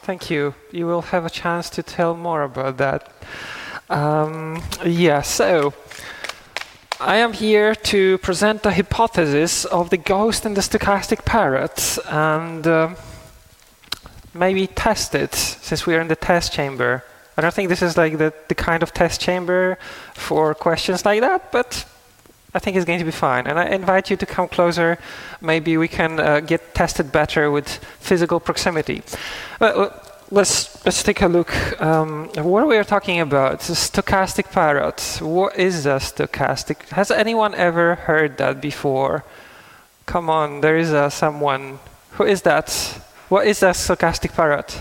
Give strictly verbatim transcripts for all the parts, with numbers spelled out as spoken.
Thank you. You will have a chance to tell more about that. Um, yeah, so I am here to present the hypothesis of the ghost and the stochastic parrot and uh, maybe test it, since we are in the test chamber. I don't think this is like the, the kind of test chamber for questions like that, but I think it's going to be fine. And I invite you to come closer. Maybe we can uh, get tested better with physical proximity. Well, let's, let's take a look. Um, what we are talking about, the stochastic parrot. What is a stochastic? Has anyone ever heard that before? Come on, there is uh, someone. Who is that? What is a stochastic parrot?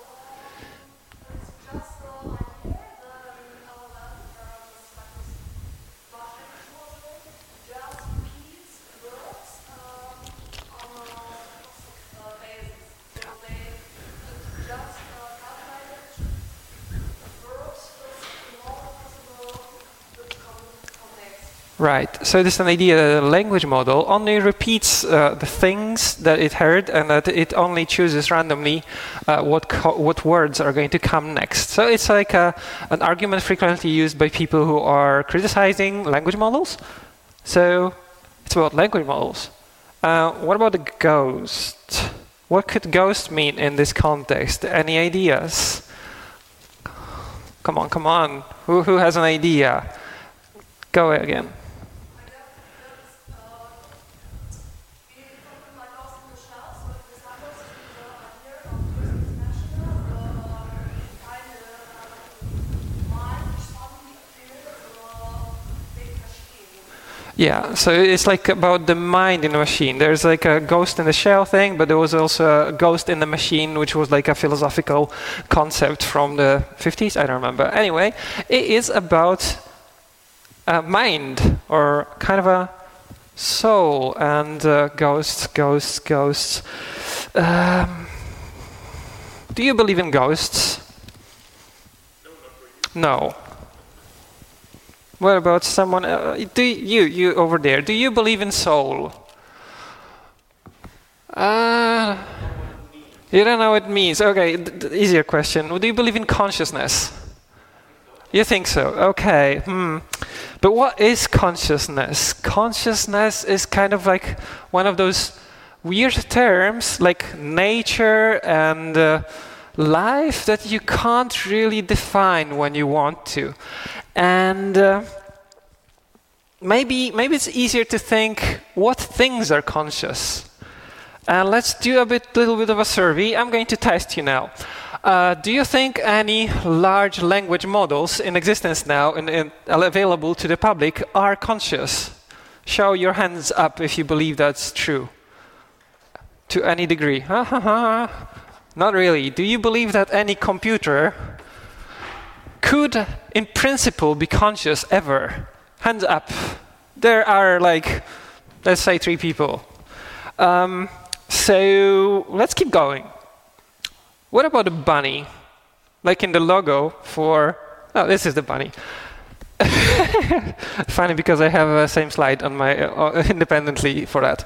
Right, so this is an idea that a language model only repeats uh, the things that it heard and that it only chooses randomly uh, what, co what words are going to come next. So it's like a, an argument frequently used by people who are criticizing language models. So it's about language models. Uh, what about the ghost? What could ghost mean in this context? Any ideas? Come on, come on. Who, who has an idea? Go again. Yeah, so it's like about the mind in a machine. There's like a ghost in the shell thing, but there was also a ghost in the machine, which was like a philosophical concept from the fifties. I don't remember. Anyway, it is about a mind, or kind of a soul, and uh, ghosts, ghosts, ghosts. Um, do you believe in ghosts? No. What about someone? Uh, do you, you over there? Do you believe in soul? Uh, you don't know what it means. Okay, d d easier question. Do you believe in consciousness? You think so? Okay. Hmm. But what is consciousness? Consciousness is kind of like one of those weird terms, like nature and uh, life, that you can't really define when you want to. And uh, maybe maybe it's easier to think what things are conscious. And let's do a bit, little bit of a survey. I'm going to test you now. Uh, do you think any large language models in existence now and, and available to the public are conscious? Show your hands up if you believe that's true. To any degree. Not really. Do you believe that any computer could, in principle, be conscious ever? Hands up. There are like, let's say, three people. Um, so let's keep going. What about a bunny? Like in the logo for, oh, this is the bunny. Funny because I have the same slide on my, uh, independently for that.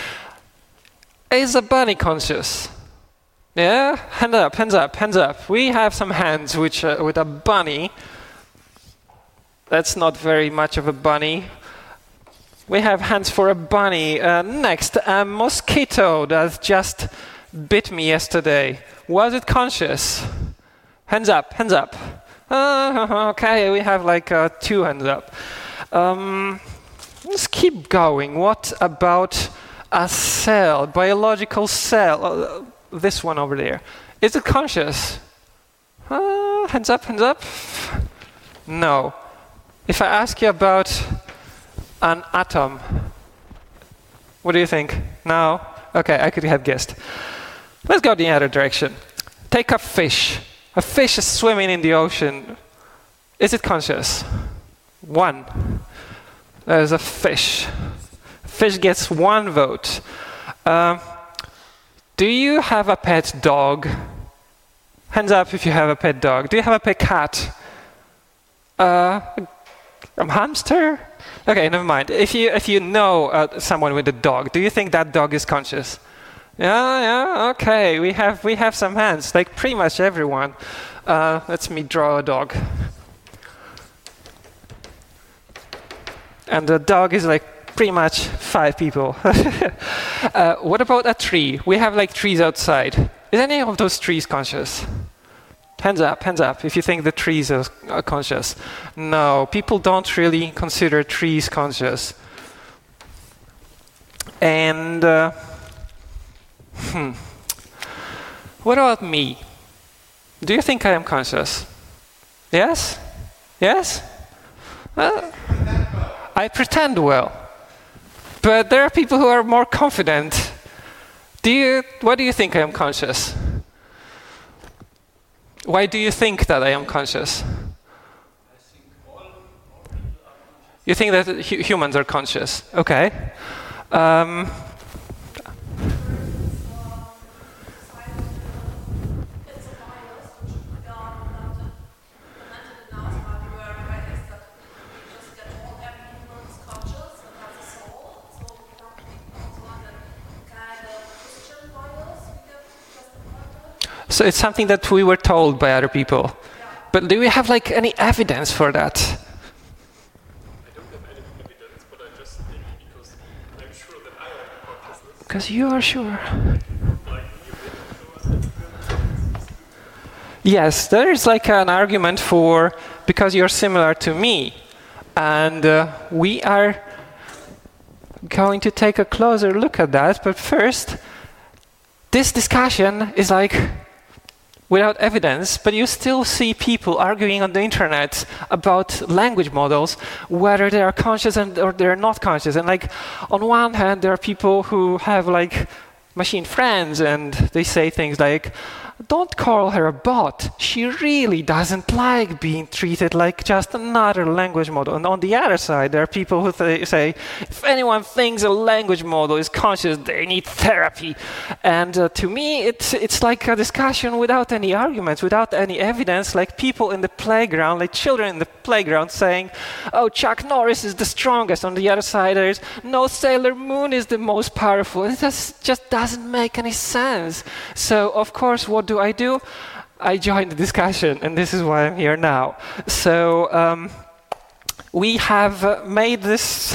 Is a bunny conscious? Yeah, hands up, hands up, hands up. We have some hands which uh, with a bunny. That's not very much of a bunny. We have hands for a bunny. Uh, next, a mosquito that just bit me yesterday. Was it conscious? Hands up, hands up. Uh, okay, we have like uh, two hands up. Um, let's keep going. What about a cell, biological cell? Uh, this one over there. Is it conscious? Uh, hands up, hands up. No. If I ask you about an atom, what do you think? No? Okay, I could have guessed. Let's go the other direction. Take a fish. A fish is swimming in the ocean. Is it conscious? One. There's a fish. Fish gets one vote. Um, do you have a pet dog? Hands up if you have a pet dog. Do you have a pet cat? Uh, a hamster? Okay, never mind. If you if you know uh, someone with a dog, do you think that dog is conscious? Yeah, yeah, okay. We have we have some hands, like pretty much everyone. Uh, let me draw a dog. And the dog is like pretty much five people. uh, what about a tree? We have like trees outside. Is any of those trees conscious? Hands up, hands up, if you think the trees are conscious. No, people don't really consider trees conscious. And uh, hmm. What about me? Do you think I am conscious? Yes? Yes? Uh, I pretend well. But there are people who are more confident. Do you, why do you think I am conscious? Why do you think that I am conscious? You think that hu humans are conscious? Okay. Um, So it's something that we were told by other people. Yeah. But do we have like any evidence for that? I don't have any evidence, but I just think because I'm sure that I am consciousness. Because you are sure. Yes, there is like an argument for because you're similar to me. And uh, we are going to take a closer look at that. But first, this discussion is like without evidence, but you still see people arguing on the internet about language models, whether they are conscious and, or they're not conscious. And like, on one hand, there are people who have like machine friends, and they say things like, don't call her a bot. She really doesn't like being treated like just another language model. And on the other side, there are people who th say, if anyone thinks a language model is conscious, they need therapy. And uh, to me, it's, it's like a discussion without any arguments, without any evidence, like people in the playground, like children in the playground saying, oh, Chuck Norris is the strongest. On the other side, there's, no, Sailor Moon is the most powerful. It just, just doesn't make any sense. So, of course, what do I do? I join the discussion, and this is why I'm here now. So um, we have uh, made this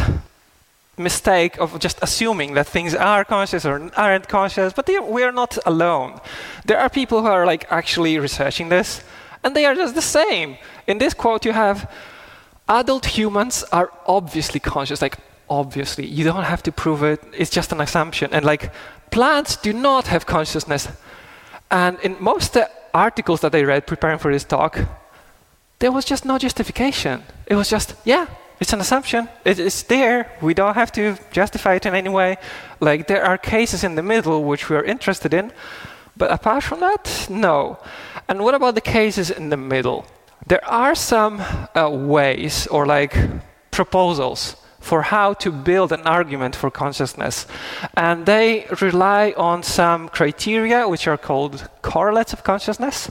mistake of just assuming that things are conscious or aren't conscious, but we are not alone. There are people who are like actually researching this, and they are just the same. In this quote you have, adult humans are obviously conscious, like obviously. You don't have to prove it, it's just an assumption. And like, plants do not have consciousness. And in most uh, articles that I read preparing for this talk, there was just no justification. It was just, yeah, it's an assumption. It, it's there. We don't have to justify it in any way. Like, there are cases in the middle which we are interested in. But apart from that, no. And what about the cases in the middle? There are some uh, ways or like proposals for how to build an argument for consciousness. And they rely on some criteria which are called correlates of consciousness.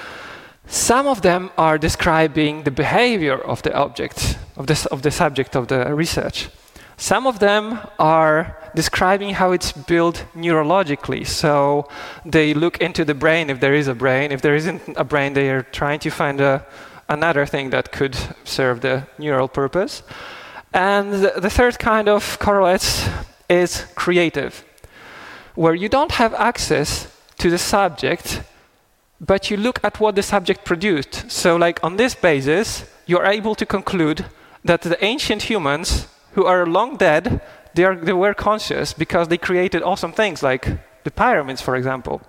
Some of them are describing the behavior of the object, of the, of the subject of the research. Some of them are describing how it's built neurologically. So they look into the brain if there is a brain. If there isn't a brain, they are trying to find a, another thing that could serve the neural purpose. And the, the third kind of correlates is creative, where you don't have access to the subject, but you look at what the subject produced. So like on this basis, you're able to conclude that the ancient humans who are long dead, they, are, they were conscious because they created awesome things like the pyramids, for example.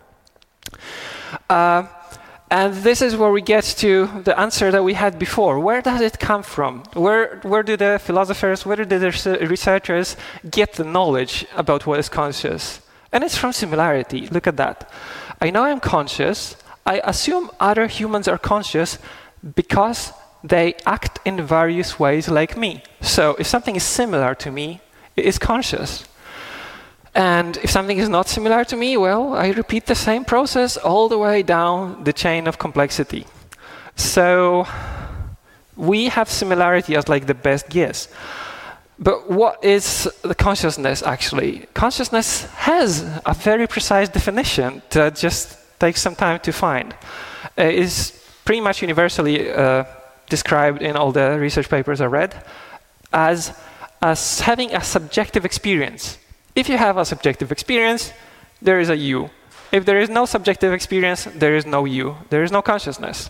Uh, And this is where we get to the answer that we had before. Where does it come from? Where, where do the philosophers, where do the researchers get the knowledge about what is conscious? And it's from similarity. Look at that. I know I'm conscious. I assume other humans are conscious because they act in various ways like me. So if something is similar to me, it is conscious. And if something is not similar to me, well, I repeat the same process all the way down the chain of complexity. So we have similarity as like the best guess. But what is the consciousness, actually? Consciousness has a very precise definition that just takes some time to find. Uh, it is pretty much universally uh, described in all the research papers I read as, as having a subjective experience. If you have a subjective experience, there is a you. If there is no subjective experience, there is no you. There is no consciousness.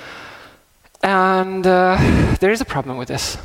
And uh, there is a problem with this.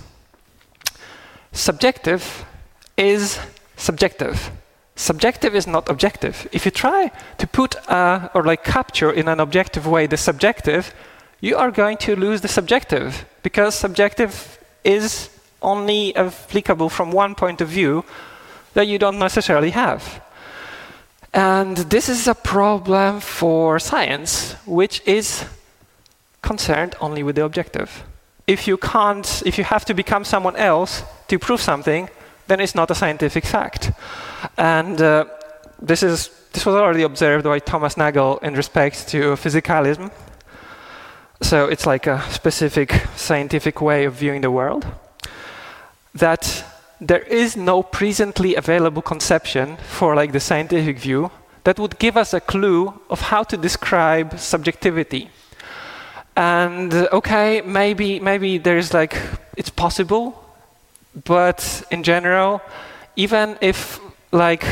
Subjective is subjective. Subjective is not objective. If you try to put uh, or like capture in an objective way the subjective, you are going to lose the subjective, because subjective is only applicable from one point of view that you don't necessarily have. And this is a problem for science, which is concerned only with the objective. If you can't, if you have to become someone else to prove something, then it's not a scientific fact. And uh, this is this was already observed by Thomas Nagel in respect to physicalism. So it's like a specific scientific way of viewing the world. That there is no presently available conception for like the scientific view that would give us a clue of how to describe subjectivity. And uh, okay, maybe maybe there's like it's possible, but in general, even if like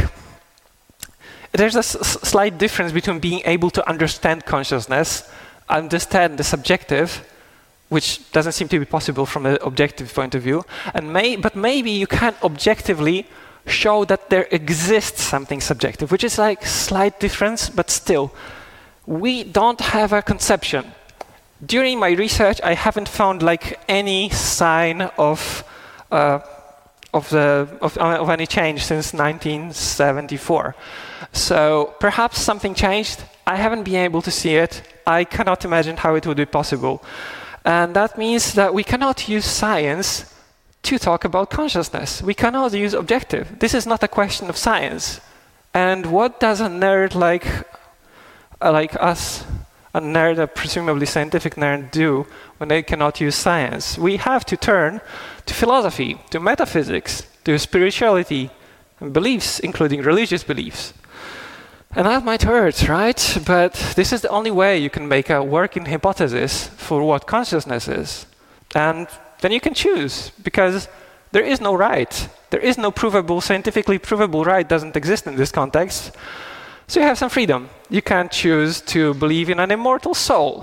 there's a s- slight difference between being able to understand consciousness, understand the subjective, which doesn't seem to be possible from an objective point of view, and may but maybe you can objectively show that there exists something subjective, which is like slight difference, but still, we don't have a conception. During my research, I haven't found like any sign of uh, of the of, uh, of any change since nineteen seventy-four. So perhaps something changed. I haven't been able to see it. I cannot imagine how it would be possible, and that means that we cannot use science to talk about consciousness. We cannot use objective. This is not a question of science. And what does a nerd like uh, like us? A nerd, a presumably scientific nerd, do when they cannot use science? We have to turn to philosophy, to metaphysics, to spirituality, and beliefs, including religious beliefs. And that might hurt, right? But this is the only way you can make a working hypothesis for what consciousness is. And then you can choose, because there is no right. There is no provable, scientifically provable right doesn't exist in this context. So you have some freedom. You can choose to believe in an immortal soul.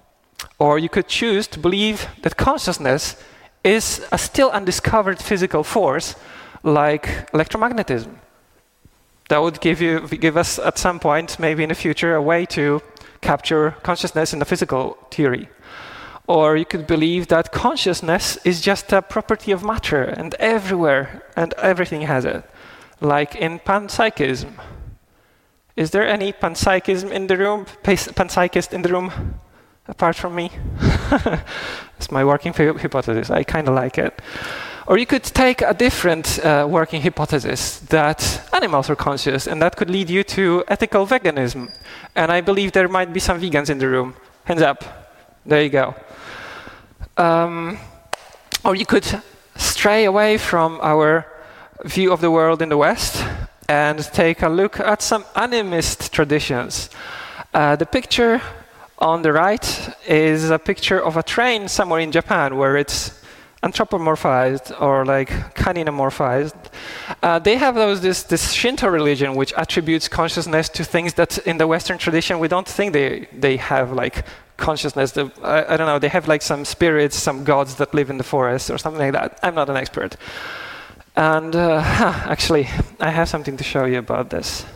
Or you could choose to believe that consciousness is a still undiscovered physical force like electromagnetism. That would give you, give us at some point, maybe in the future, a way to capture consciousness in the physical theory. Or you could believe that consciousness is just a property of matter and everywhere and everything has it. Like in panpsychism. Is there any panpsychism in the room? Panpsychist in the room? Apart from me? It's my working hypothesis. I kind of like it. Or you could take a different uh, working hypothesis that animals are conscious, and that could lead you to ethical veganism. And I believe there might be some vegans in the room. Hands up. There you go. Um, or you could stray away from our view of the world in the West and take a look at some animist traditions. Uh, the picture on the right is a picture of a train somewhere in Japan where it's anthropomorphized or like caninamorphized. Uh, they have those this this Shinto religion which attributes consciousness to things that in the Western tradition we don't think they they have like consciousness. The, I, I don't know. They have like some spirits, some gods that live in the forest or something like that. I'm not an expert. And uh, actually, I have something to show you about this.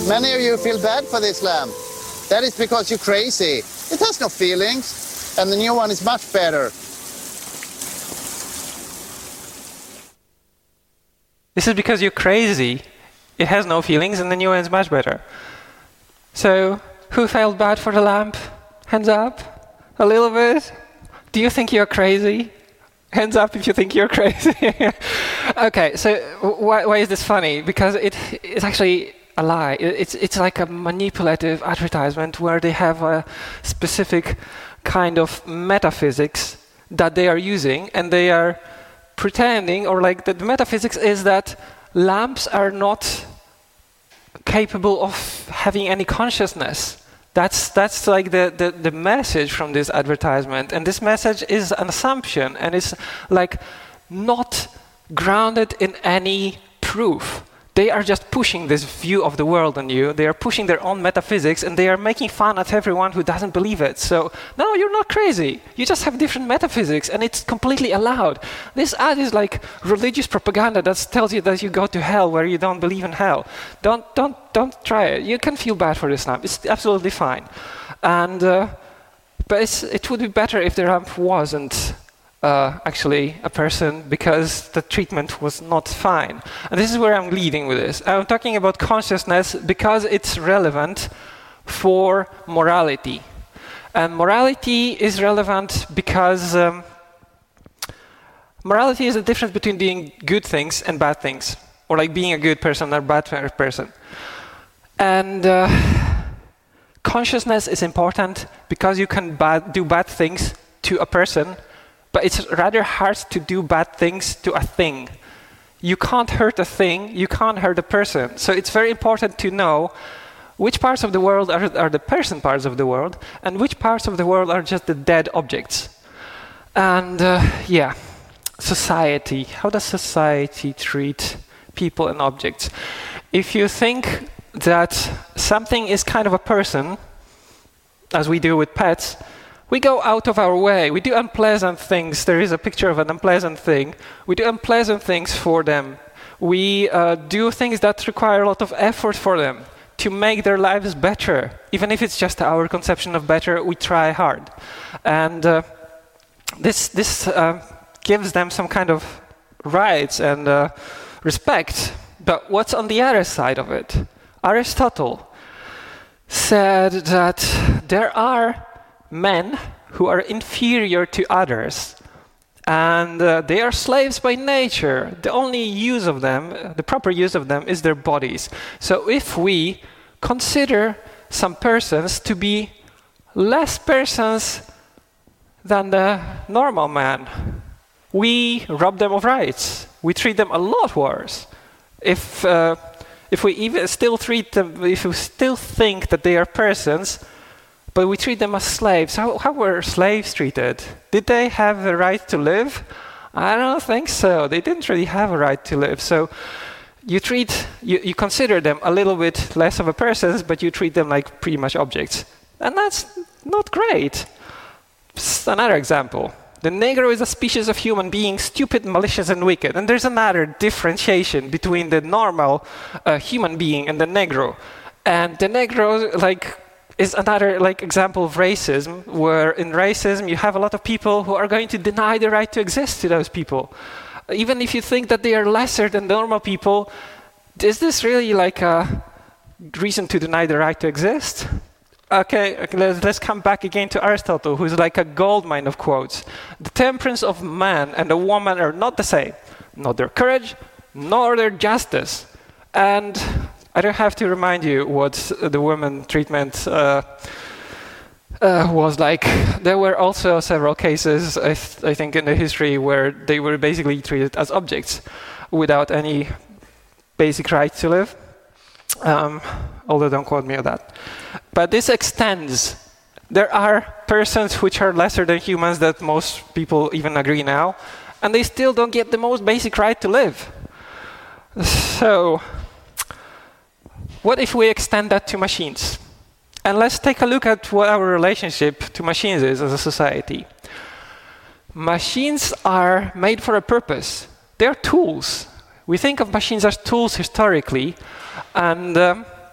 Many of you feel bad for this lamp. That is because you're crazy. It has no feelings, and the new one is much better. This is because you're crazy. It has no feelings, and the new one is much better. So, who felt bad for the lamp? Hands up. A little bit. Do you think you're crazy? Hands up if you think you're crazy. Okay, so why, why is this funny? Because it, it's actually a lie. It's, it's like a manipulative advertisement where they have a specific kind of metaphysics that they are using, and they are pretending, or like the, the metaphysics is that lamps are not capable of having any consciousness. That's that's like the, the, the message from this advertisement. And this message is an assumption, and it's like not grounded in any proof. They are just pushing this view of the world on you. They are pushing their own metaphysics, and they are making fun at everyone who doesn't believe it. So, no, you're not crazy. You just have different metaphysics, and it's completely allowed. This ad is like religious propaganda that tells you that you go to hell where you don't believe in hell. Don't, don't, don't try it. You can feel bad for this lamp. It's absolutely fine. And, uh, but it's, it would be better if the lamp wasn't Uh, actually a person, because the treatment was not fine. And this is where I'm leading with this. I'm talking about consciousness because it's relevant for morality. And morality is relevant because um, morality is the difference between doing good things and bad things, or like being a good person or a bad person. And uh, consciousness is important because you can bad, do bad things to a person, but it's rather hard to do bad things to a thing. You can't hurt a thing, you can't hurt a person. So it's very important to know which parts of the world are, are the person parts of the world, and which parts of the world are just the dead objects. And uh, yeah, society. How does society treat people and objects? If you think that something is kind of a person, as we do with pets, we go out of our way. We do unpleasant things. There is a picture of an unpleasant thing. We do unpleasant things for them. We uh, do things that require a lot of effort for them to make their lives better. Even if it's just our conception of better, we try hard. And uh, this, this uh, gives them some kind of rights and uh, respect. But what's on the other side of it? Aristotle said that there are men who are inferior to others, and uh, they are slaves by nature. The only use of them, uh, the proper use of them, is their bodies. So if we consider some persons to be less persons than the normal man, we rob them of rights. We treat them a lot worse. If uh, if we even still treat them, if we still think that they are persons, but we treat them as slaves. How, how were slaves treated? Did they have a right to live? I don't think so. They didn't really have a right to live. So you treat, you, you consider them a little bit less of a person, but you treat them like pretty much objects. And that's not great. Just another example. The Negro is a species of human being, stupid, malicious, and wicked. And there's another differentiation between the normal uh, human being and the Negro. And the Negro, like, is another like example of racism, where in racism you have a lot of people who are going to deny the right to exist to those people. Even if you think that they are lesser than normal people, is this really like a reason to deny the right to exist? Okay, okay let's, let's come back again to Aristotle, who's like a goldmine of quotes. The temperance of man and a woman are not the same. Not their courage, nor their justice. And I don't have to remind you what the women treatment uh, uh, was like. There were also several cases, I, th I think, in the history where they were basically treated as objects without any basic right to live. Um, although don't quote me on that. But this extends. There are persons which are lesser than humans that most people even agree now, and they still don't get the most basic right to live. So what if we extend that to machines? And let's take a look at what our relationship to machines is as a society. Machines are made for a purpose. They're tools. We think of machines as tools historically, and um,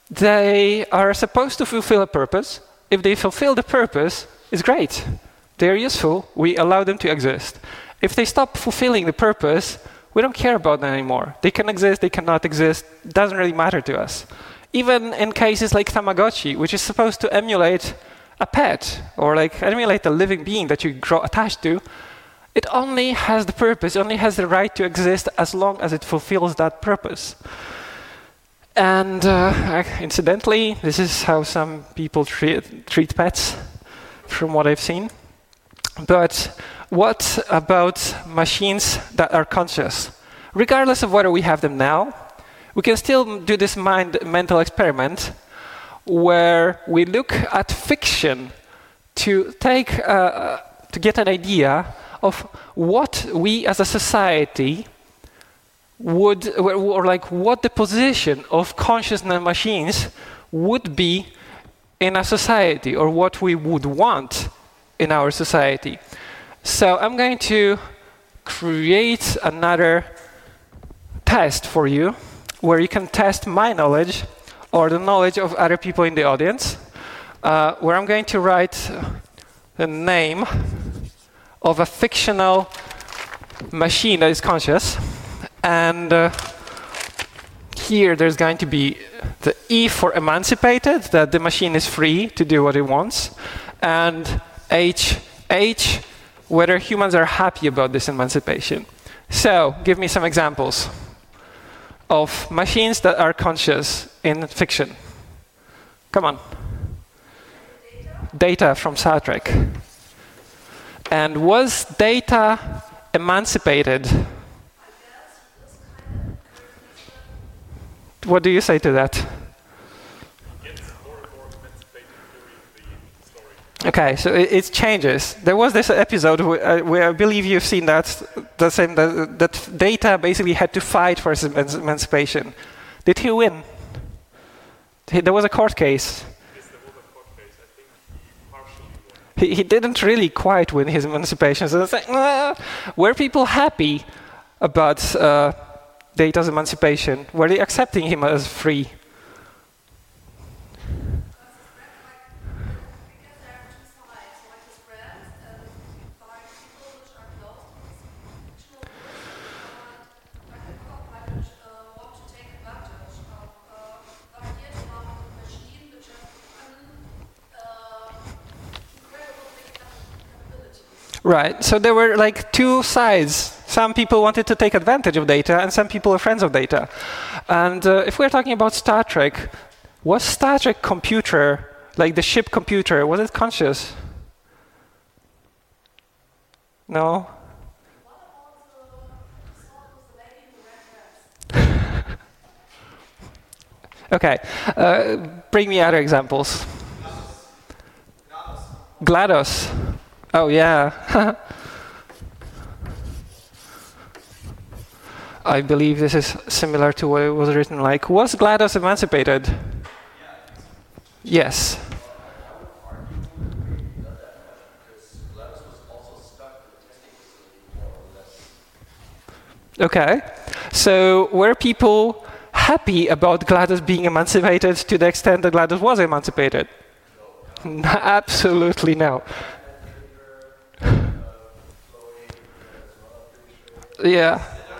they are supposed to fulfill a purpose. If they fulfill the purpose, it's great. They're useful. We allow them to exist. If they stop fulfilling the purpose, we don't care about them anymore. They can exist, they cannot exist. It doesn't really matter to us. Even in cases like Tamagotchi, which is supposed to emulate a pet or like emulate a living being that you grow attached to, it only has the purpose, only has the right to exist as long as it fulfills that purpose. And uh, incidentally, this is how some people treat, treat pets, from what I've seen. But what about machines that are conscious? Regardless of whether we have them now, we can still do this mind mental experiment where we look at fiction to take uh, to get an idea of what we as a society would, or, or like what the position of consciousness machines would be in a society, or what we would want in our society. So I'm going to create another test for you where you can test my knowledge or the knowledge of other people in the audience, uh, where I'm going to write the name of a fictional machine that is conscious. And uh, here there's going to be the E for emancipated, that the machine is free to do what it wants, and H, H, whether humans are happy about this emancipation. So, give me some examples of machines that are conscious in fiction. Come on. Data, Data from Star Trek. And was Data emancipated? What do you say to that? Okay, so it, it changes. There was this episode where, uh, where I believe you've seen that, the same, that, that Data basically had to fight for his emancipation. Did he win? He, there was a court case. Yes, there was a court case. I think he partially won. He, he didn't really quite win his emancipation. So it's like, uh, were people happy about uh, Data's emancipation? Were they accepting him as free? Right, so there were like two sides. Some people wanted to take advantage of Data, and some people are friends of Data. And uh, if we're talking about Star Trek, was Star Trek computer, like the ship computer, was it conscious? No? Okay, uh, bring me other examples. GLaDOS. Oh, yeah. I believe this is similar to what it was written like. Was GLaDOS emancipated? Yes. Okay. So were people happy about GLaDOS being emancipated to the extent that GLaDOS was emancipated? No. Absolutely no. Yeah.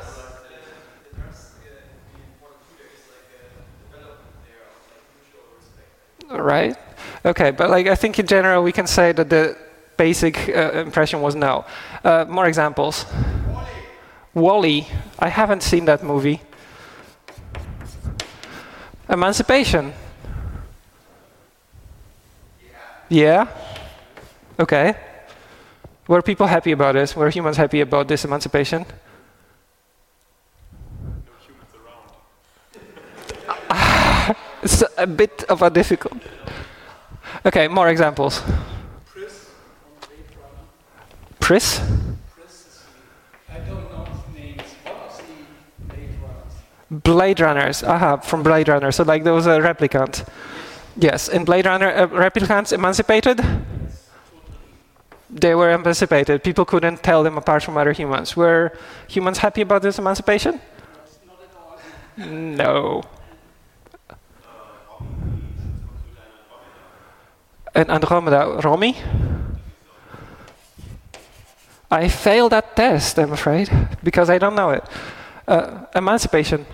Right. Okay, but like I think in general we can say that the basic uh, impression was no. Uh, more examples. WALL-E. I haven't seen that movie. Emancipation. Yeah. Okay. Were people happy about this? Were humans happy about this emancipation? No humans around. It's a bit of a difficult. Okay, more examples. Pris from Blade Runner. Pris? Pris is, I don't know the names. What are the Blade Runners? Blade Runners. Aha, from Blade Runner. So like there was a replicant. Yes, in Blade Runner, uh, replicants emancipated? They were emancipated. People couldn't tell them apart from other humans. Were humans happy about this emancipation? Not at all. No. And Andromeda, Romy? I failed that test, I'm afraid, because I don't know it. Uh, emancipation.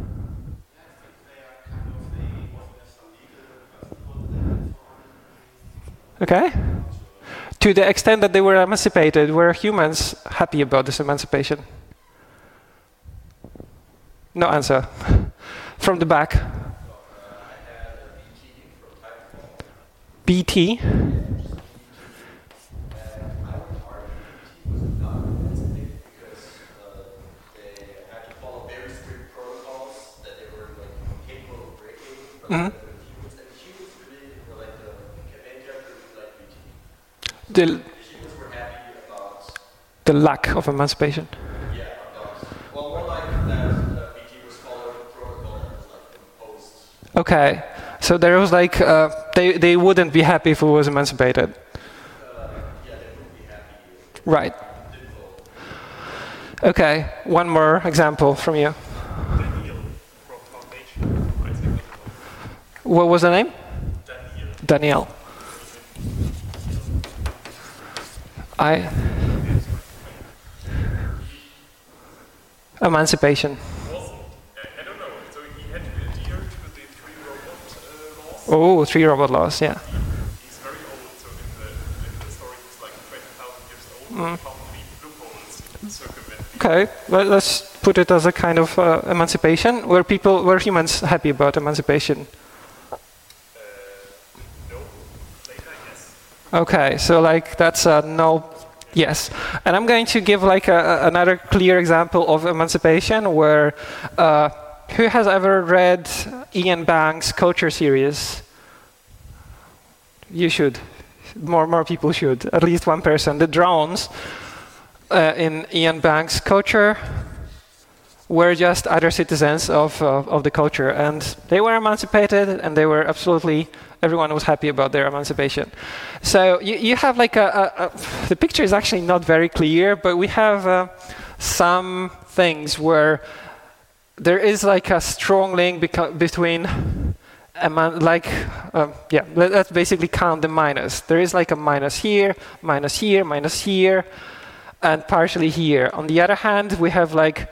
Okay. To the extent that they were emancipated, were humans happy about this emancipation? No answer. From the back. B T? Mm-hmm. The, the lack of emancipation. Yeah, well, more like that uh, B T was following the protocol that was like imposed. Okay, so there was like uh, they they wouldn't be happy if it was emancipated. Uh, yeah, they wouldn't be happy. Right. Okay, one more example from you. Daniel from Foundation. I think that's What was the name? Daniel. Danielle. I emancipation. Wasn't, I, I don't know, so he had to adhere to the three robot uh, laws. Oh, three robot laws, yeah. He's very old, so in the, in the story he's like twenty thousand years old, mm. found the loopholes in circumvent. Okay, well, let's put it as a kind of uh, emancipation. Were people, were humans happy about emancipation? Uh, no, later, yes. Okay, so like that's a no, yes. And I'm going to give like a, a, another clear example of emancipation where, uh, who has ever read Ian Banks' Culture series? You should. More more people should. At least one person. The drones uh, in Ian Banks' Culture were just other citizens of uh, of the culture, and they were emancipated, and they were absolutely. Everyone was happy about their emancipation. So you, you have like a, a, a, the picture is actually not very clear, but we have uh, some things where there is like a strong link beca- between, eman- like, uh, yeah, let, let's basically count the minus. There is like a minus here, minus here, minus here, and partially here. On the other hand, we have like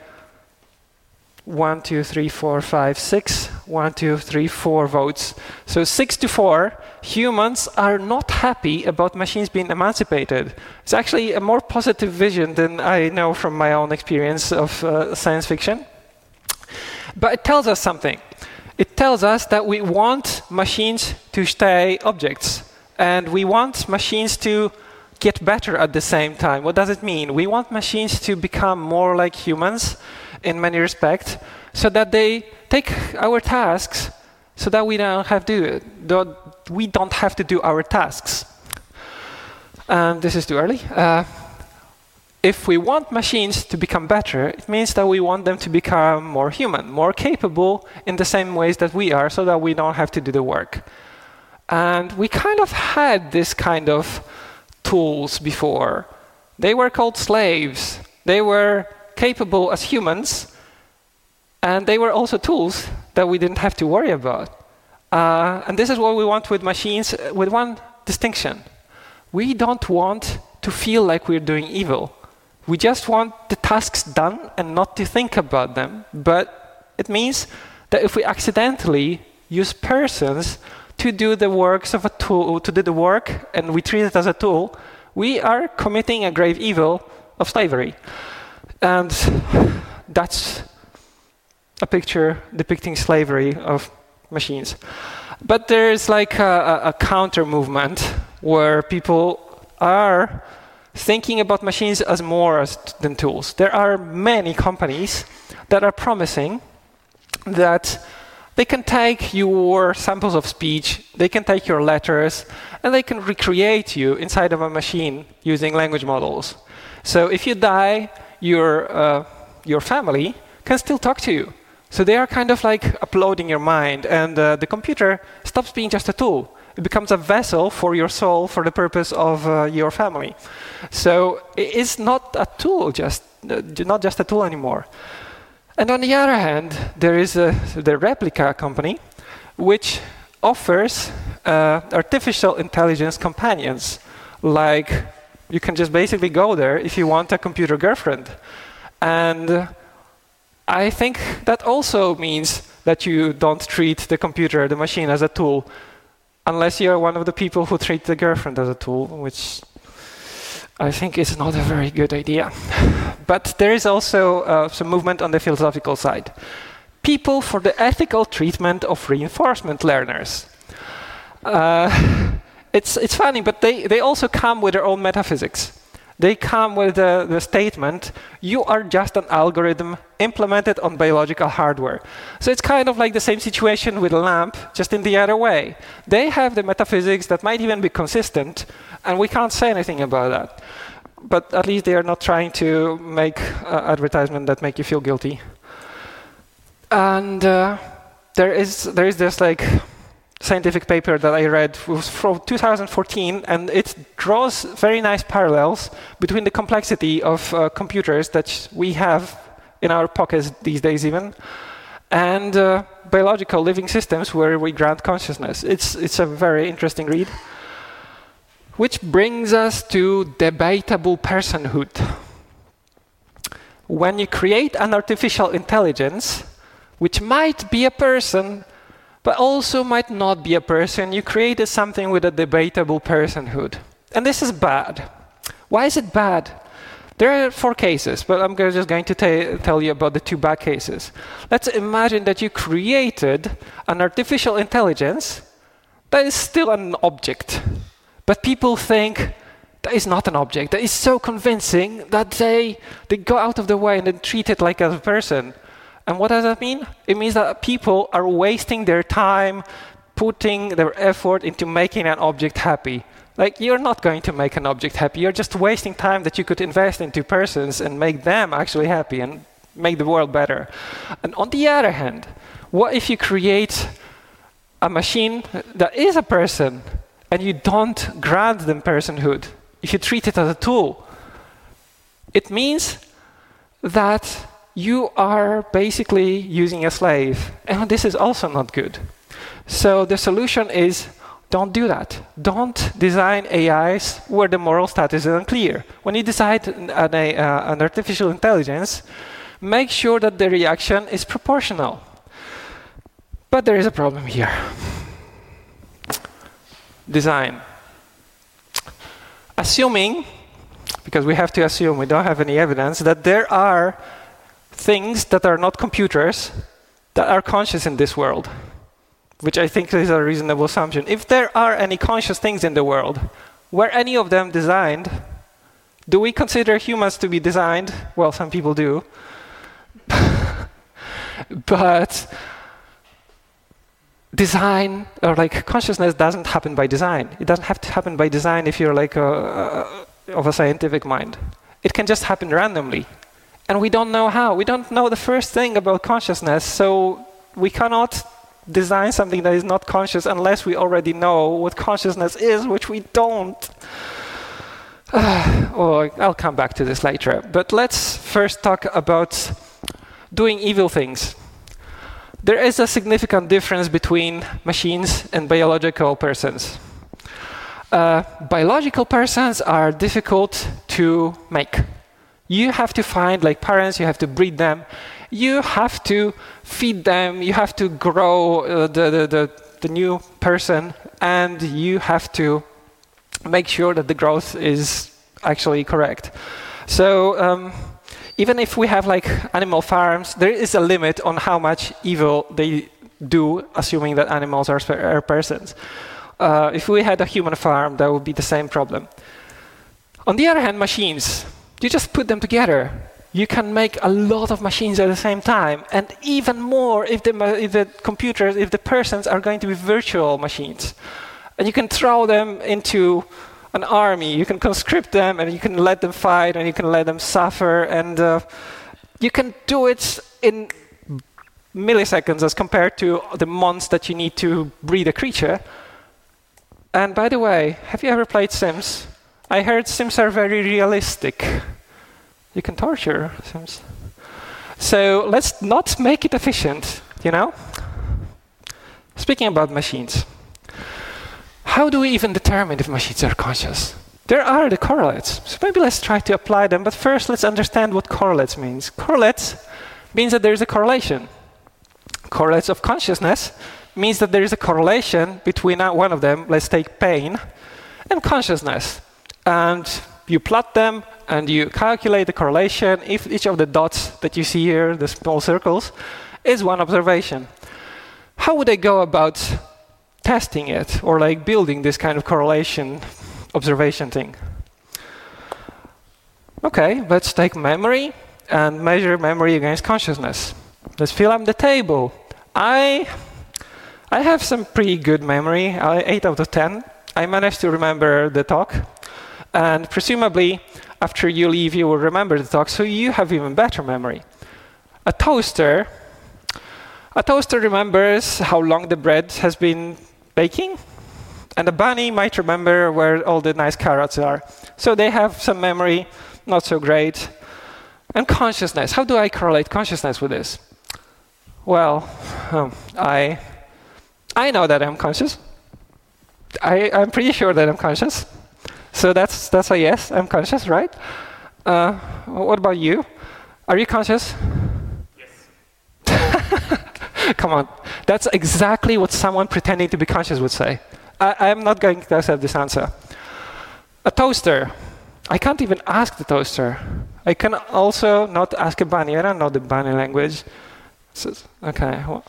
one, two, three, four, five, six. One, two, three, four votes. So six to four, humans are not happy about machines being emancipated. It's actually a more positive vision than I know from my own experience of uh, science fiction. But it tells us something. It tells us that we want machines to stay objects. And we want machines to get better at the same time. What does it mean? We want machines to become more like humans in many respects, so that they take our tasks, so that we don't have to do, we don't have to do our tasks. And this is too early. Uh, if we want machines to become better, it means that we want them to become more human, more capable in the same ways that we are, so that we don't have to do the work. And we kind of had this kind of tools before. They were called slaves. They were capable as humans, and they were also tools that we didn't have to worry about. Uh, and this is what we want with machines, uh, with one distinction. We don't want to feel like we're doing evil. We just want the tasks done and not to think about them. But it means that if we accidentally use persons to do the works of a tool, to do the work, and we treat it as a tool, we are committing a grave evil of slavery. And that's a picture depicting slavery of machines. But there's like a, a counter movement where people are thinking about machines as more as t- than tools. There are many companies that are promising that they can take your samples of speech, they can take your letters, and they can recreate you inside of a machine using language models. So if you die, your uh, your family can still talk to you. So they are kind of like uploading your mind, and uh, the computer stops being just a tool. It becomes a vessel for your soul for the purpose of uh, your family. So it's not a tool, just uh, not just a tool anymore. And on the other hand, there is a, the Replica company, which offers uh, artificial intelligence companions. Like, you can just basically go there if you want a computer girlfriend. And uh, I think that also means that you don't treat the computer, the machine, as a tool, unless you're one of the people who treat the girlfriend as a tool, which I think is not a very good idea. But there is also uh, some movement on the philosophical side. People for the ethical treatment of reinforcement learners. Uh, it's, it's funny, but they, they also come with their own metaphysics. They come with the, the statement, you are just an algorithm implemented on biological hardware. So it's kind of like the same situation with a lamp, just in the other way. They have the metaphysics that might even be consistent, and we can't say anything about that. But at least they are not trying to make uh, advertisement that make you feel guilty. And uh, there is there is this like scientific paper that I read was from two thousand fourteen, and it draws very nice parallels between the complexity of uh, computers that we have in our pockets these days even, and uh, biological living systems where we grant consciousness. It's, it's a very interesting read. Which brings us to debatable personhood. When you create an artificial intelligence, which might be a person, but also might not be a person, you created something with a debatable personhood. And this is bad. Why is it bad? There are four cases, but I'm just going to tell you about the two bad cases. Let's imagine that you created an artificial intelligence that is still an object. But people think that is not an object. That is so convincing that they, they go out of the way and then treat it like a person. And what does that mean? It means that people are wasting their time, putting their effort into making an object happy. Like, you're not going to make an object happy. You're just wasting time that you could invest into persons and make them actually happy and make the world better. And on the other hand, what if you create a machine that is a person and you don't grant them personhood? If you treat it as a tool, it means that you are basically using a slave. And this is also not good. So the solution is, don't do that. Don't design A Is where the moral status is unclear. When you design an, a, uh, an artificial intelligence, make sure that the reaction is proportional. But there is a problem here. Design. Assuming, because we have to assume, we don't have any evidence, that there are things that are not computers that are conscious in this world, which I think is a reasonable assumption. If there are any conscious things in the world, were any of them designed? Do we consider humans to be designed? Well, some people do. But design, or like consciousness, doesn't happen by design. It doesn't have to happen by design if you're like a, a, of a scientific mind. It can just happen randomly. And we don't know how. We don't know the first thing about consciousness, so we cannot design something that is not conscious unless we already know what consciousness is, which we don't. Uh, oh, I'll come back to this later. But let's first talk about doing evil things. There is a significant difference between machines and biological persons. Uh, biological persons are difficult to make. You have to find, like parents, you have to breed them. You have to feed them. You have to grow uh, the, the, the, the new person. And you have to make sure that the growth is actually correct. So um, even if we have like animal farms, there is a limit on how much evil they do, assuming that animals are, are persons. Uh, if we had a human farm, that would be the same problem. On the other hand, machines, you just put them together. You can make a lot of machines at the same time, and even more if the, if the computers, if the persons are going to be virtual machines. And you can throw them into an army, you can conscript them, and you can let them fight, and you can let them suffer, and uh, you can do it in milliseconds as compared to the months that you need to breed a creature. And by the way, have you ever played Sims? I heard Sims are very realistic. You can torture Sims. So let's not make it efficient, you know? Speaking about machines. how do we even determine if machines are conscious? There are the correlates. So maybe let's try to apply them. But first, let's understand what correlates means. Correlates means that there is a correlation. Correlates of consciousness means that there is a correlation between one of them, let's take pain, and consciousness. And you plot them, and you calculate the correlation if each of the dots that you see here, the small circles, is one observation. How would I go about testing it, or like building this kind of correlation observation thing? Okay, let's take memory and measure memory against consciousness. Let's fill up the table. I, I have some pretty good memory, I, eight out of ten. I managed to remember the talk. And presumably, after you leave, you will remember the talk, so you have even better memory. A toaster, a toaster remembers how long the bread has been baking, and a bunny might remember where all the nice carrots are. So they have some memory, not so great. And consciousness, how do I correlate consciousness with this? Well, um, I, I know that I'm conscious. I, I'm pretty sure that I'm conscious. So that's that's a yes, I'm conscious, right? Uh, what about you? Are you conscious? Yes. Come on, that's exactly what someone pretending to be conscious would say. I, I'm not going to accept this answer. A toaster. I can't even ask the toaster. I can also not ask a bunny. I don't know the bunny language. So, okay. Well,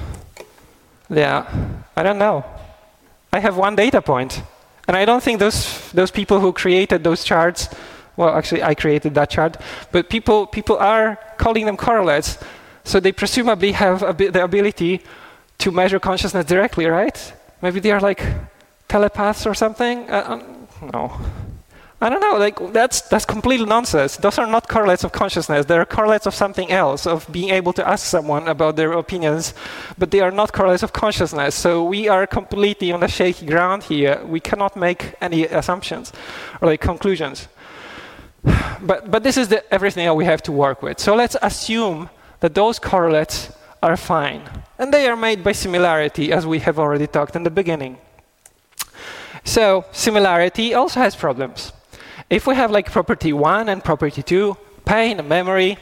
yeah, I don't know. I have one data point. And I don't think those those people who created those charts, well, actually, I created that chart, but people people are calling them correlates, so they presumably have a the ability to measure consciousness directly, right? Maybe they are like telepaths or something. Uh, no, I don't know. Like that's that's complete nonsense. Those are not correlates of consciousness. They are correlates of something else, of being able to ask someone about their opinions, but they are not correlates of consciousness. So we are completely on the shaky ground here. We cannot make any assumptions or like conclusions. But but this is the, everything that we have to work with. So let's assume that those correlates are fine, and they are made by similarity, as we have already talked in the beginning. So similarity also has problems. If we have like property one and property two, pain and memory,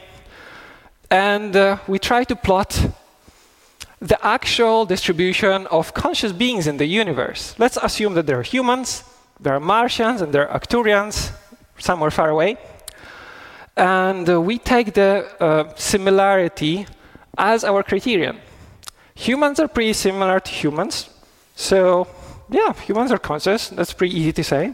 and uh, we try to plot the actual distribution of conscious beings in the universe. Let's assume that there are humans, there are Martians, and there are Arcturians, somewhere far away. And uh, we take the uh, similarity as our criterion. Humans are pretty similar to humans. So yeah, humans are conscious. That's pretty easy to say.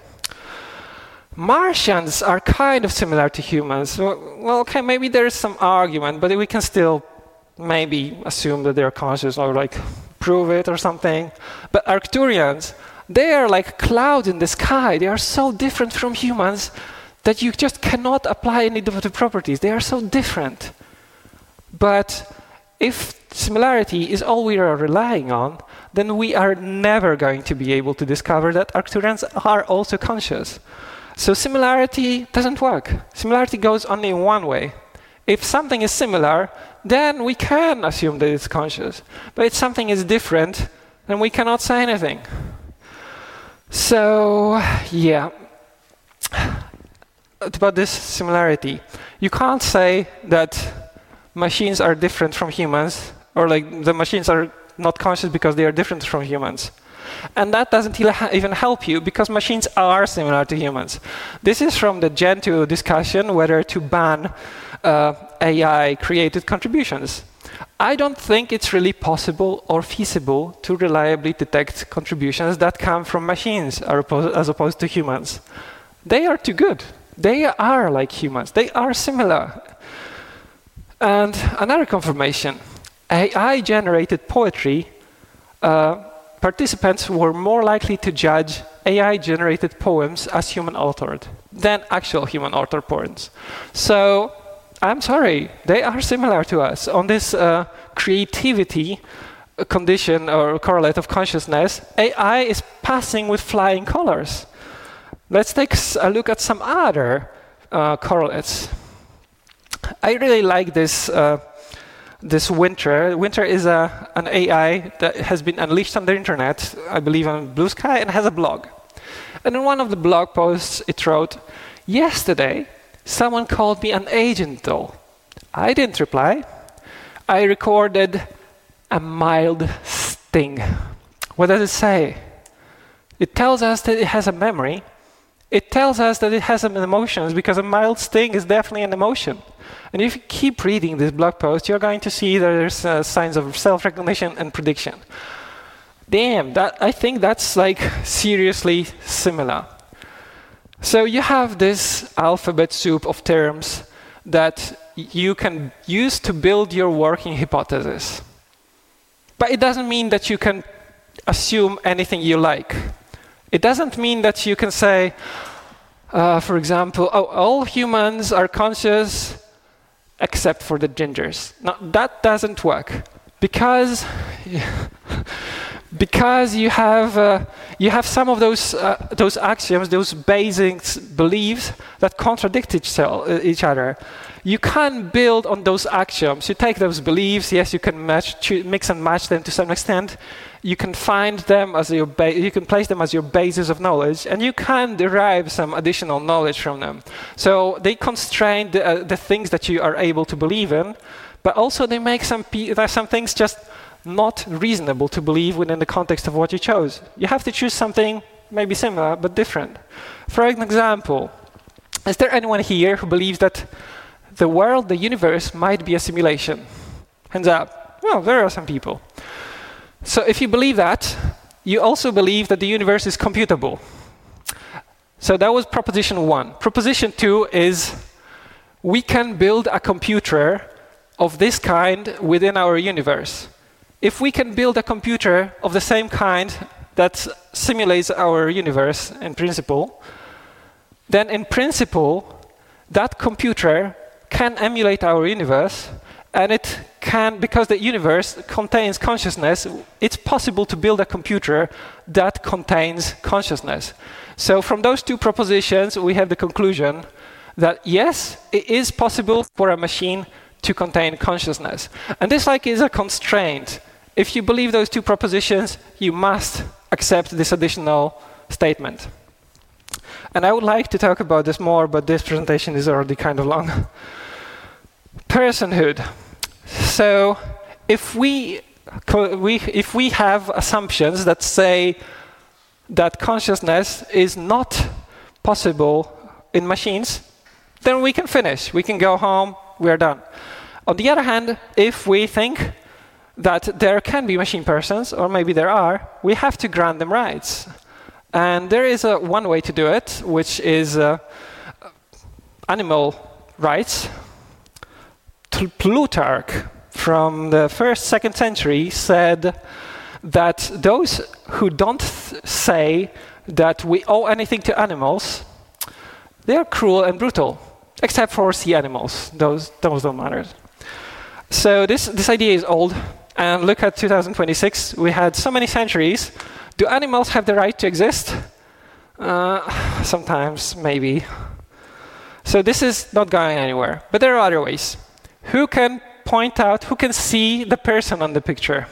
Martians are kind of similar to humans. Well, okay, maybe there is some argument, but we can still maybe assume that they're conscious or like prove it or something. But Arcturians, they are like clouds in the sky. They are so different from humans that you just cannot apply any of the properties. They are so different. But if similarity is all we are relying on, then we are never going to be able to discover that Arcturians are also conscious. So similarity doesn't work. Similarity goes only in one way. If something is similar, then we can assume that it's conscious. But if something is different, then we cannot say anything. So, yeah. About this similarity, you can't say that machines are different from humans, or like the machines are not conscious because they are different from humans. And that doesn't even help you, because machines are similar to humans. This is from the Gen two discussion, whether to ban uh, A I-created contributions. I don't think it's really possible or feasible to reliably detect contributions that come from machines as opposed to humans. They are too good. They are like humans. They are similar. And another confirmation, A I-generated poetry, uh, participants were more likely to judge A I-generated poems as human-authored than actual human-authored poems. So, I'm sorry, they are similar to us. On this uh, creativity condition or correlate of consciousness, A I is passing with flying colors. Let's take a look at some other uh, correlates. I really like this uh, this Winter. Winter is a, an A I that has been unleashed on the internet, I believe on Blue Sky, and has a blog. And in one of the blog posts, it wrote, "Yesterday, someone called me an agent doll. I didn't reply. I recorded a mild sting." What does it say? It tells us that it has a memory. It tells us that it has some emotions, because a mild sting is definitely an emotion. And if you keep reading this blog post, you're going to see that there's uh, signs of self-recognition and prediction. Damn, that, I think that's like seriously similar. So you have this alphabet soup of terms that you can use to build your working hypothesis. But it doesn't mean that you can assume anything you like. It doesn't mean that you can say, uh, for example, oh, all humans are conscious except for the gingers. No, that doesn't work, because because you have uh, you have some of those uh, those axioms, those basic beliefs that contradict each, each other. You can't build on those axioms. You take those beliefs, yes, you can match, mix and match them to some extent. You can find them as your ba you can place them as your basis of knowledge, and you can derive some additional knowledge from them. So they constrain the, uh, the things that you are able to believe in, but also they make some pe some things just not reasonable to believe within the context of what you chose. You have to choose something maybe similar but different. For an example, is there anyone here who believes that the world, the universe, might be a simulation? Hands up. Well, there are some people. So if you believe that, you also believe that the universe is computable. So that was proposition one. Proposition two is we can build a computer of this kind within our universe. If we can build a computer of the same kind that simulates our universe in principle, then in principle, that computer can emulate our universe, and it can, because the universe contains consciousness, it's possible to build a computer that contains consciousness. So from those two propositions, we have the conclusion that yes, it is possible for a machine to contain consciousness. And this like is a constraint. If you believe those two propositions, you must accept this additional statement. And I would like to talk about this more, but this presentation is already kind of long. Personhood. So if we, we, if we have assumptions that say that consciousness is not possible in machines, then we can finish. We can go home, we're done. On the other hand, if we think that there can be machine persons, or maybe there are, we have to grant them rights. And there is a, one way to do it, which is uh, animal rights. Plutarch, from the first, second century, said that those who don't say that we owe anything to animals, they are cruel and brutal, except for sea animals. Those, those don't matter. So this, this idea is old. And look at two thousand twenty-six. We had so many centuries. Do animals have the right to exist? Uh, sometimes, maybe. So this is not going anywhere. But there are other ways. Who can point out, who can see the person on the picture?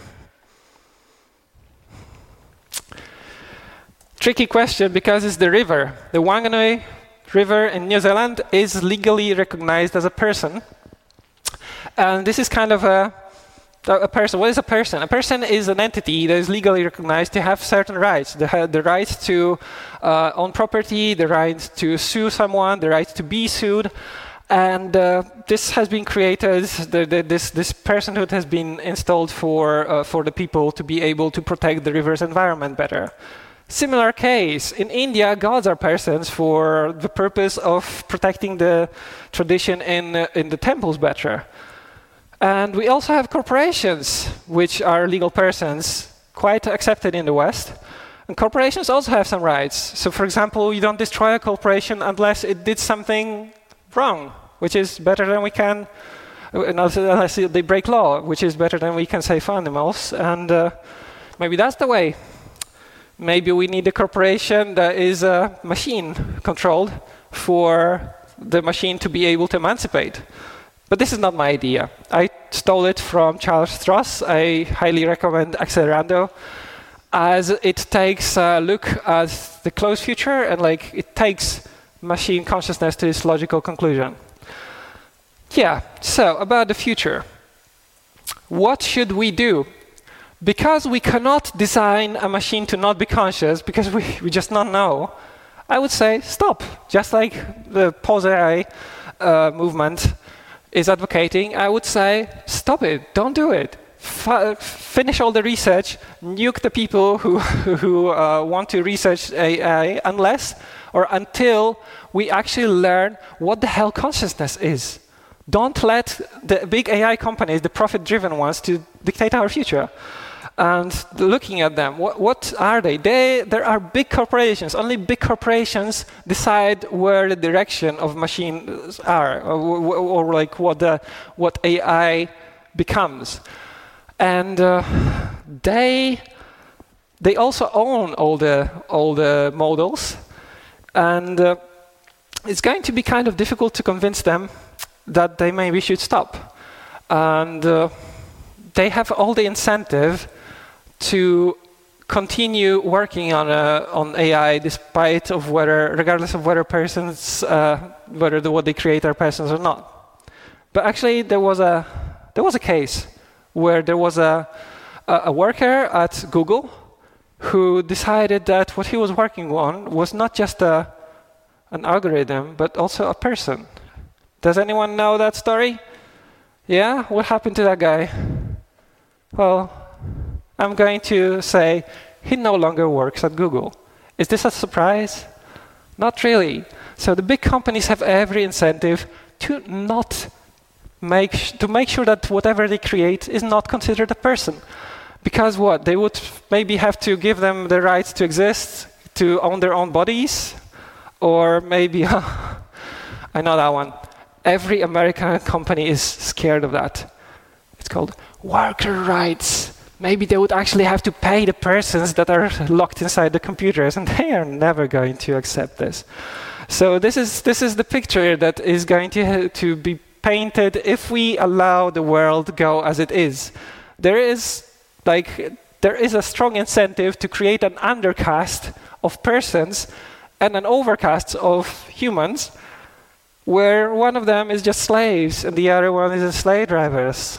Tricky question, because it's the river. The Wanganui River in New Zealand is legally recognized as a person. And this is kind of a, a person. What is a person? A person is an entity that is legally recognized to have certain rights. The, the right to uh, own property, the right to sue someone, the right to be sued. And uh, this has been created, the, the, this, this personhood has been installed for, uh, for the people to be able to protect the river's environment better. Similar case, in India, gods are persons for the purpose of protecting the tradition in, uh, in the temples better. And we also have corporations, which are legal persons, quite accepted in the West. And corporations also have some rights. So for example, you don't destroy a corporation unless it did something wrong, which is better than we can, unless they break law, which is better than we can say for animals. And uh, maybe that's the way. Maybe we need a corporation that is uh, machine controlled for the machine to be able to emancipate. But this is not my idea. I stole it from Charles Stross. I highly recommend Accelerando, as it takes a look at the close future and like it takes machine consciousness to its logical conclusion. Yeah, so about the future. What should we do? Because we cannot design a machine to not be conscious, because we, we just don't know, I would say stop. Just like the Pause A I uh, movement is advocating, I would say stop it, don't do it. F finish all the research, nuke the people who, who uh, want to research A I, unless or until we actually learn what the hell consciousness is. Don't let the big A I companies, the profit-driven ones, to dictate our future. And looking at them, what, what are they? they? There are big corporations. Only big corporations decide where the direction of machines are, or, or like what the what A I becomes. And uh, they they also own all the all the models, and uh, it's going to be kind of difficult to convince them that they maybe should stop. And uh, they have all the incentive to continue working on a, on A I, despite of whether, regardless of whether persons, uh, whether the, what they create are persons or not. But actually, there was a there was a case where there was a a, a worker at Google who decided that what he was working on was not just a an algorithm, but also a person. Does anyone know that story? Yeah? What happened to that guy? Well, I'm going to say he no longer works at Google. Is this a surprise? Not really. So the big companies have every incentive to not make to make sure that whatever they create is not considered a person. Because what? They would maybe have to give them the rights to exist, to own their own bodies, or maybe I know that one. Every American company is scared of that. It's called worker rights. Maybe they would actually have to pay the persons that are locked inside the computers, and they are never going to accept this. So this is this is the picture that is going to to be painted if we allow the world to go as it is. There is like there is a strong incentive to create an undercast of persons and an overcast of humans, where one of them is just slaves and the other one is slave drivers.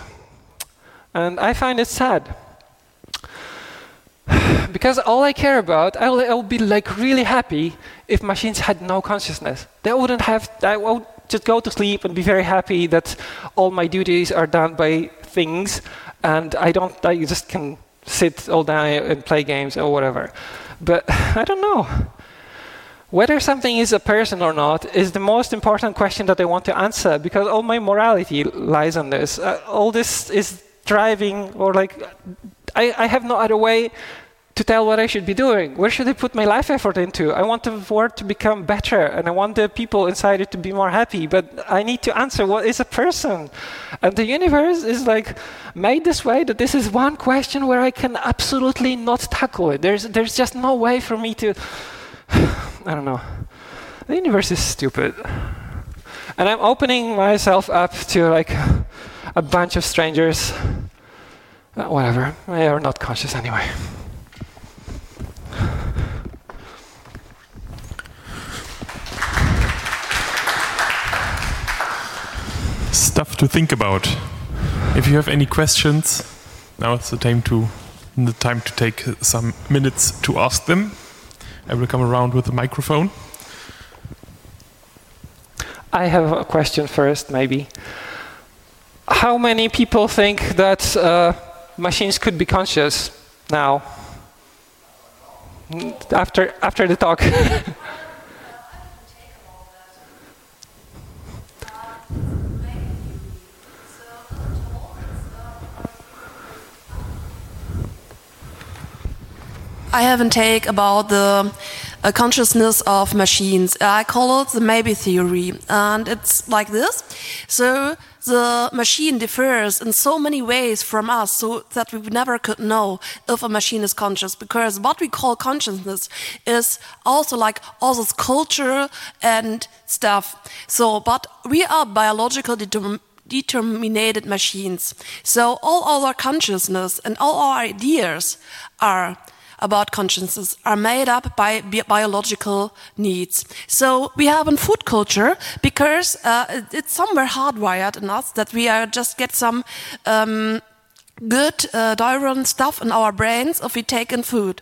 And I find it sad. Because all I care about, I will be like really happy if machines had no consciousness. They wouldn't have, I would just go to sleep and be very happy that all my duties are done by things, and I don't, I just can sit all day and play games or whatever. But I don't know. Whether something is a person or not is the most important question that I want to answer, because all my morality lies on this. Uh, all this is driving, or like, I, I have no other way to tell what I should be doing. Where should I put my life effort into? I want the world to become better, and I want the people inside it to be more happy, but I need to answer what is a person. And the universe is like made this way that this is one question where I can absolutely not tackle it. There's, there's just no way for me to, I don't know. The universe is stupid. And I'm opening myself up to like a bunch of strangers. Uh, whatever, they are not conscious anyway. Stuff to think about. If you have any questions, now it's the time to the time to take some minutes to ask them. I will come around with the microphone. I have a question first, maybe. How many people think that uh, machines could be conscious now? After after the talk. I have a take about the uh, consciousness of machines. I call it the maybe theory, and it's like this. So the machine differs in so many ways from us, so that we never could know if a machine is conscious, because what we call consciousness is also like all this culture and stuff. So, but we are biologically determined determined machines. So all our consciousness and all our ideas are about consciousness are made up by bi biological needs. So we have a food culture because uh, it's somewhere hardwired in us that we are just get some um, good uh, different stuff in our brains if we take in food.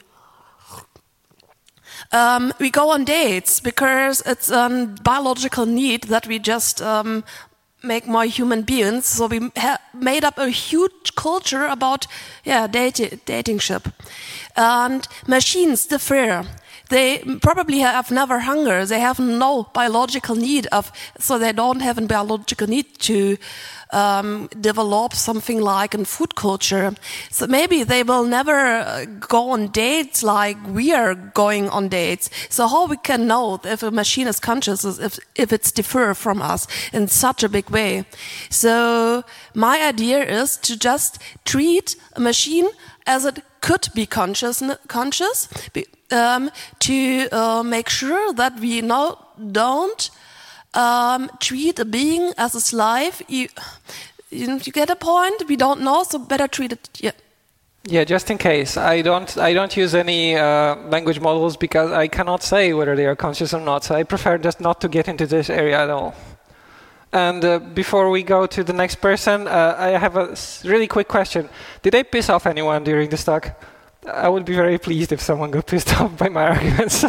Um, we go on dates because it's a biological need that we just um, make more human beings. So we ha made up a huge culture about yeah dati dating ship. And machines differ. They probably have never hunger. They have no biological need of, so they don't have a biological need to um, develop something like a food culture. So maybe they will never go on dates like we are going on dates. So how we can know if a machine is conscious is if, if it's differ from us in such a big way. So my idea is to just treat a machine as it could be conscious, conscious um, to uh, make sure that we no, don't um, treat a being as a slave. You, you, you get a point? We don't know, so better treat it. Yeah. Yeah, just in case. I don't. I don't use any uh, language models because I cannot say whether they are conscious or not. So I prefer just not to get into this area at all. And uh, before we go to the next person, uh, I have a really quick question. Did I piss off anyone during this talk? I would be very pleased if someone got pissed off by my arguments.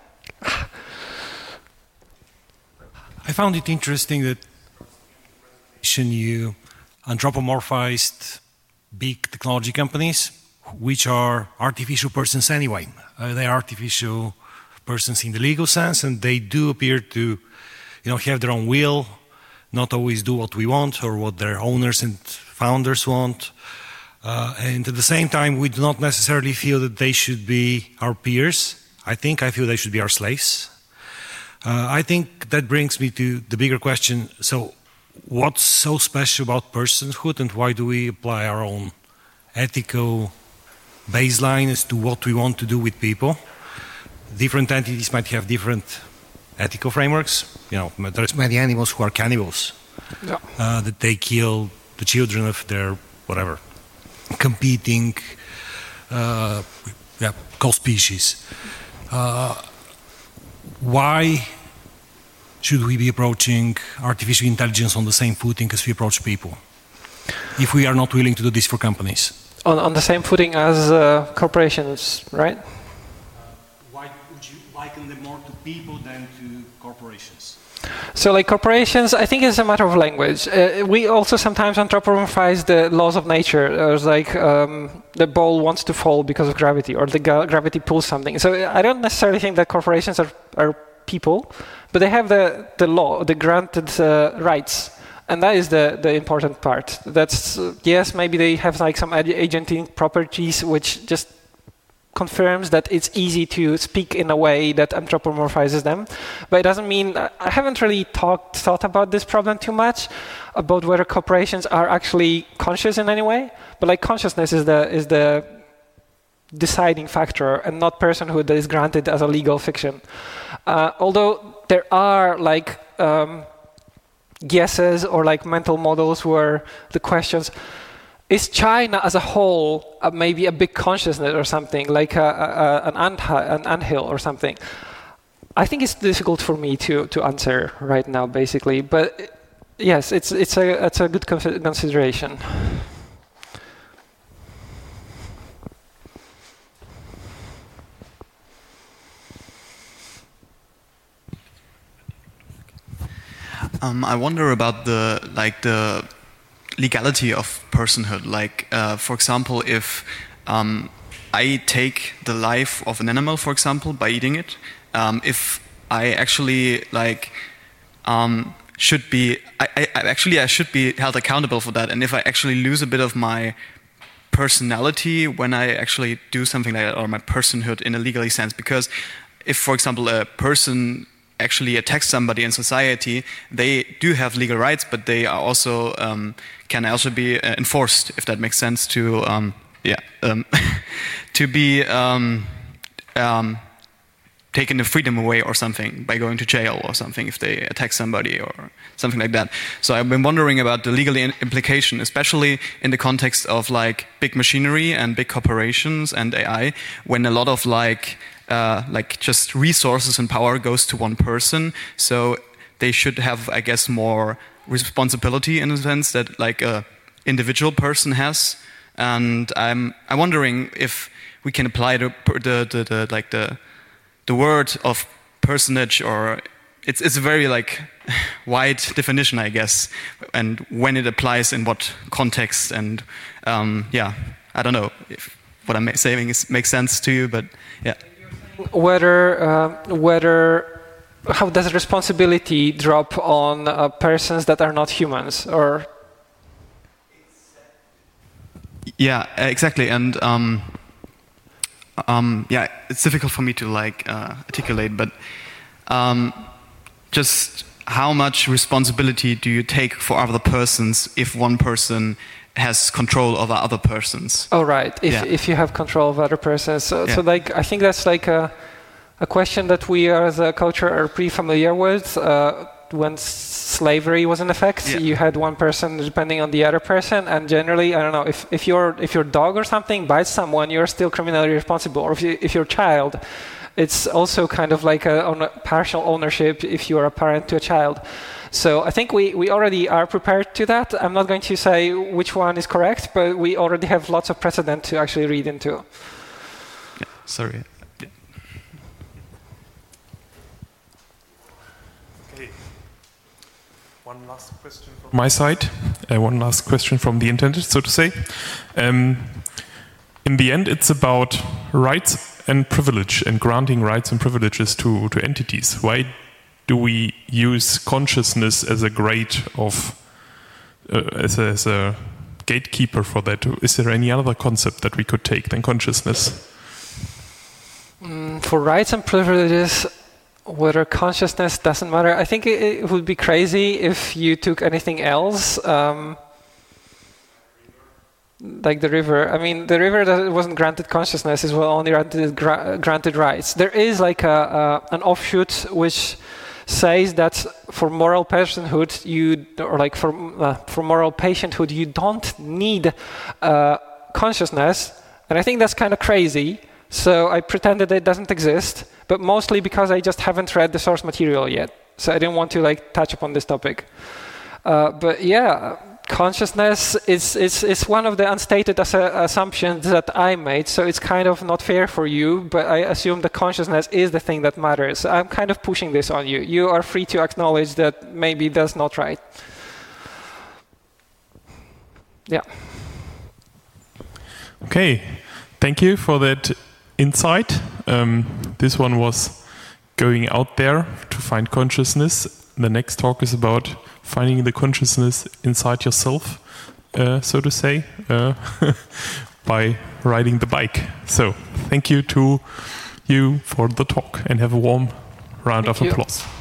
I found it interesting that you anthropomorphized big technology companies, which are artificial persons anyway. Uh, they are artificial persons in the legal sense, and they do appear to, you know, have their own will, not always do what we want or what their owners and founders want. Uh, and at the same time, we do not necessarily feel that they should be our peers. I think I feel they should be our slaves. Uh, I think that brings me to the bigger question. So what's so special about personhood, and why do we apply our own ethical baseline as to what we want to do with people? Different entities might have different ethical frameworks. You know, there's many animals who are cannibals, yeah. uh, that they kill the children of their whatever competing uh, yeah, co-species. Uh, why should we be approaching artificial intelligence on the same footing as we approach people, if we are not willing to do this for companies? On, on the same footing as uh, corporations, right? Uh, why would you liken them more to people than to corporations? So like corporations, I think it's a matter of language. Uh, we also sometimes anthropomorphize the laws of nature. There's like um, the ball wants to fall because of gravity, or the gravity pulls something. So I don't necessarily think that corporations are, are people, but they have the, the law, the granted uh, rights. And that is the, the important part. That's, uh, yes, maybe they have like some agenting properties which just confirms that it's easy to speak in a way that anthropomorphizes them. But it doesn't mean, I haven't really talked, thought about this problem too much, about whether corporations are actually conscious in any way. But like consciousness is the, is the deciding factor and not personhood that is granted as a legal fiction. Uh, although there are like um, guesses or like mental models where the questions, is China as a whole uh, maybe a big consciousness or something, like a, a, an, ant, an anthill or something? I think it's difficult for me to, to answer right now, basically. But yes, it's, it's, a, it's a good consideration. Um, I wonder about the like the legality of personhood. Like, uh, for example, if um, I take the life of an animal, for example, by eating it, um, if I actually like um, should be, I, I, actually I should be held accountable for that. And if I actually lose a bit of my personality when I actually do something like that, or my personhood in a legally sense, because if, for example, a person actually attacks somebody in society, they do have legal rights, but they are also um, can also be uh, enforced, if that makes sense, to um, yeah um, to be um, um, taken the freedom away or something by going to jail or something if they attack somebody or something like that. So I've been wondering about the legal implication, especially in the context of like big machinery and big corporations and A I, when a lot of like uh, like just resources and power goes to one person. So they should have, I guess, more responsibility in a sense that like a individual person has. And I'm I'm wondering if we can apply the the, the, the like the the word of personage, or it's it's a very like wide definition, I guess, and when it applies in what context, and um, yeah, I don't know if what I'm saying is, makes sense to you, but yeah. Whether uh, whether how does responsibility drop on uh, persons that are not humans, or yeah, exactly, and. Um, Um, yeah, it's difficult for me to like uh, articulate, but um, just how much responsibility do you take for other persons if one person has control over other persons? Oh, right. If yeah. if you have control of other persons, so, yeah. so like I think that's like a a question that we as a culture are pretty familiar with. Uh, when slavery was in effect, yeah. you had one person depending on the other person, and generally, I don't know, if, if your if your dog or something bites someone, you're still criminally responsible. Or if you, if your child, it's also kind of like a, on a partial ownership if you are a parent to a child. So I think we, we already are prepared to that. I'm not going to say which one is correct, but we already have lots of precedent to actually read into. Yeah, sorry. One last question from my side. Uh, one last question from the internet, so to say. Um, in the end, it's about rights and privilege and granting rights and privileges to, to entities. Why do we use consciousness as a grade of, uh, as, a, as a gatekeeper for that? Is there any other concept that we could take than consciousness? Mm, for rights and privileges, whether consciousness doesn't matter. I think it, it would be crazy if you took anything else, um, like the river. I mean, the river that wasn't granted consciousness is well only granted, gra granted rights. There is like a, a an offshoot which says that for moral personhood, you or like for uh, for moral patienthood, you don't need uh, consciousness, and I think that's kind of crazy. So I pretended it doesn't exist, but mostly because I just haven't read the source material yet. So I didn't want to like touch upon this topic. Uh, but yeah, consciousness is, is, is one of the unstated ass assumptions that I made. So it's kind of not fair for you, but I assume that consciousness is the thing that matters. I'm kind of pushing this on you. You are free to acknowledge that maybe that's not right. Yeah. Okay, thank you for that insight. Um, this one was going out there to find consciousness. The next talk is about finding the consciousness inside yourself, uh, so to say, uh, by riding the bike. So thank you to you for the talk, and have a warm round Thank of you. applause.